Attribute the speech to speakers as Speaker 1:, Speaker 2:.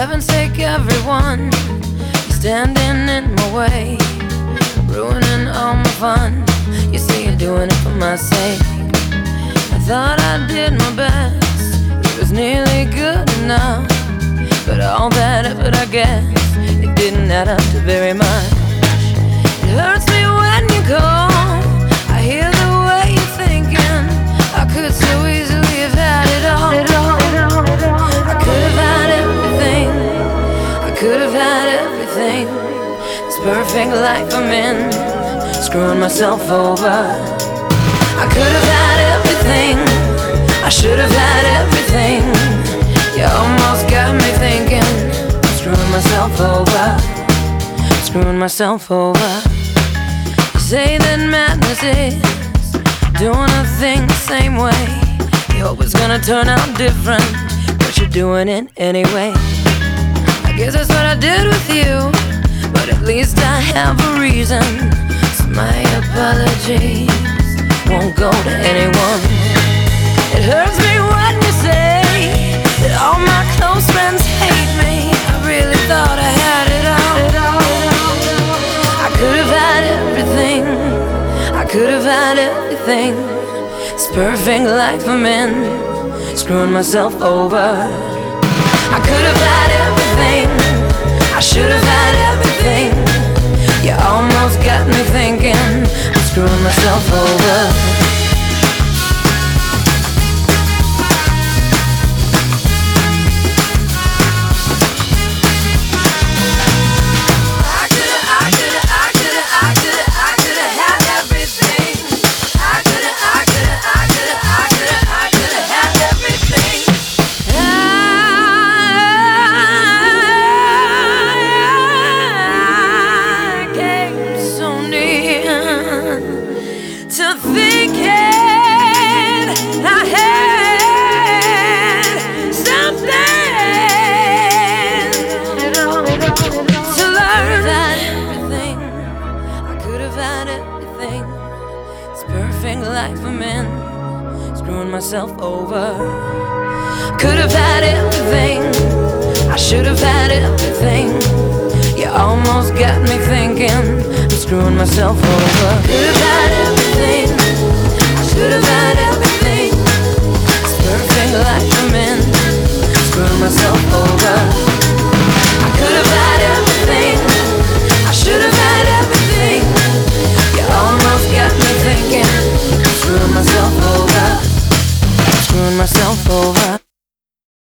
Speaker 1: heaven's sake, everyone, you're standing in my way, ruining all my fun. You say you're doing it for my sake. I thought I did my best, it was nearly good enough, but all that effort, I guess, it didn't add up to very much. It hurts me when you call, I hear the way you're thinking. I could so easily have had it all. I could have had everything, I could have had everything. This perfect life I'm in, screwing myself over. I could have had everything, I should have had everything. You almost got me thinking, I'm screwing myself over, screwing myself over. You say that madness is doing a thing the same way. You hope it's gonna turn out different, but you're doing it anyway. I guess that's what I did with you, but at least I have a reason. So my apologies won't go to anyone. It hurts me when you say that all my close friends hate me. I really thought I had it all. I could have had everything, I could have had everything. This perfect life I'm in, screwing myself over. I could have had everything, I should have had everything. You almost got me thinking, I'm screwing myself over. To thinking I had something to learn that everything, I could have had everything. This perfect life I'm in, screwing myself over. Could have had everything, I should have had everything. You almost got me thinking, I'm screwing myself over. Could have had everything, I should have had everything. This perfect life I'm in, screwing myself over. I could have had everything, I should have had everything. You almost got me thinking, I'm screwing myself over, screwing myself over.